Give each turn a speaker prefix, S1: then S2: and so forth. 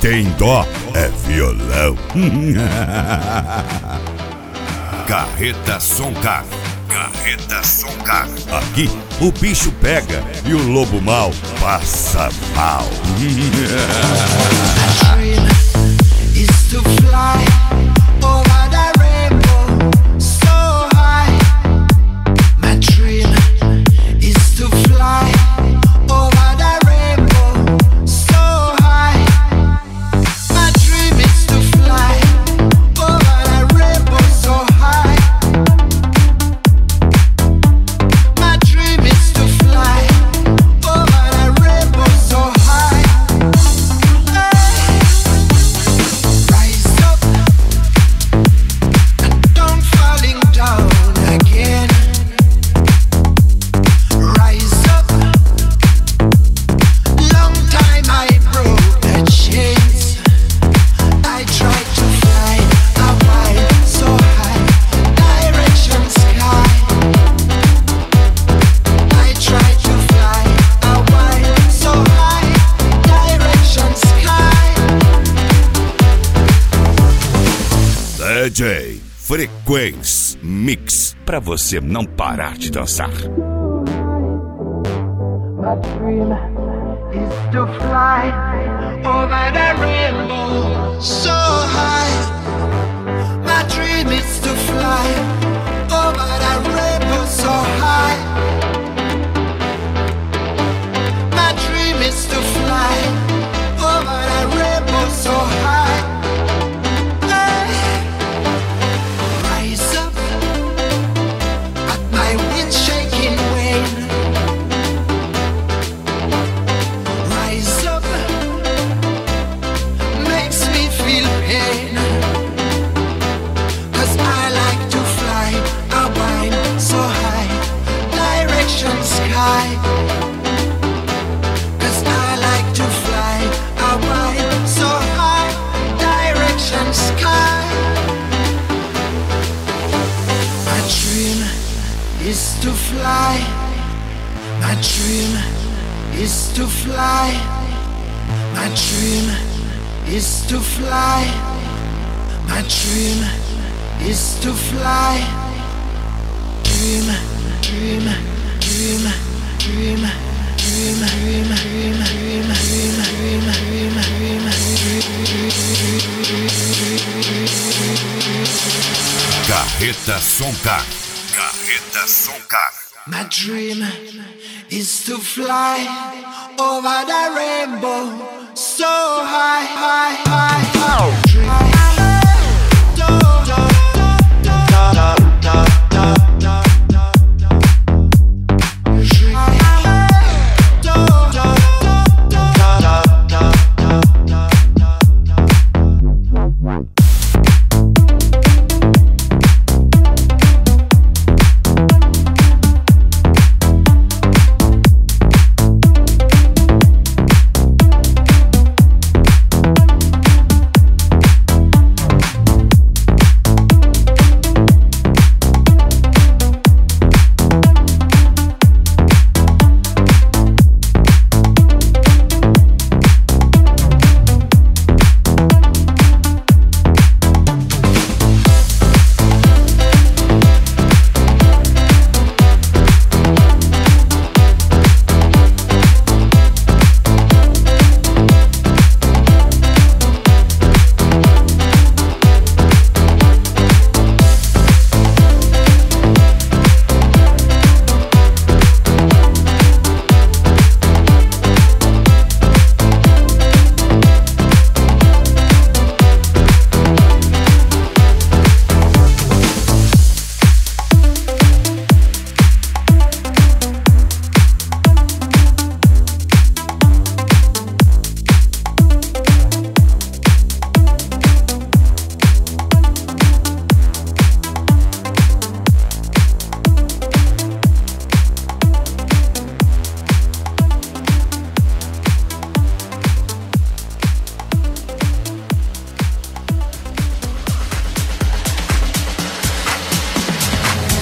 S1: tem dó é violão. Carreta Soncar. Carreta Soncar. Aqui o bicho pega e o lobo mau passa mal.
S2: Is to fly over the rainbow so high. My dream is to fly over the rainbow so high. My dream is to fly over the rainbow so high. My dream is to fly over the rainbow so high. Rise up and don't falling down again. Rise up. Long time I broke the chains. I tried to fly a while so high, direction sky. I tried to fly a while so high, direction sky.
S1: DJ Frequência Mix, pra você não parar de dançar.
S2: My dream is to fly over the rainbow so high. My dream is to fly over the rainbow so high. My dream is to fly over the rainbow so high. Rise up at my wind shaking wing. Rise up makes me feel pain. 'Cause I like to fly a while so high, direction sky. 'Cause I like to fly a while so high, direction sky. My dream is to fly. My dream is to fly. My dream is to fly. My dream is to fly. Dream, dream, dream, dream, dream, dream, dream, dream, dream, dream,
S1: Carreta Soncar. Carreta Soncar.
S2: My dream is to fly over the rainbow so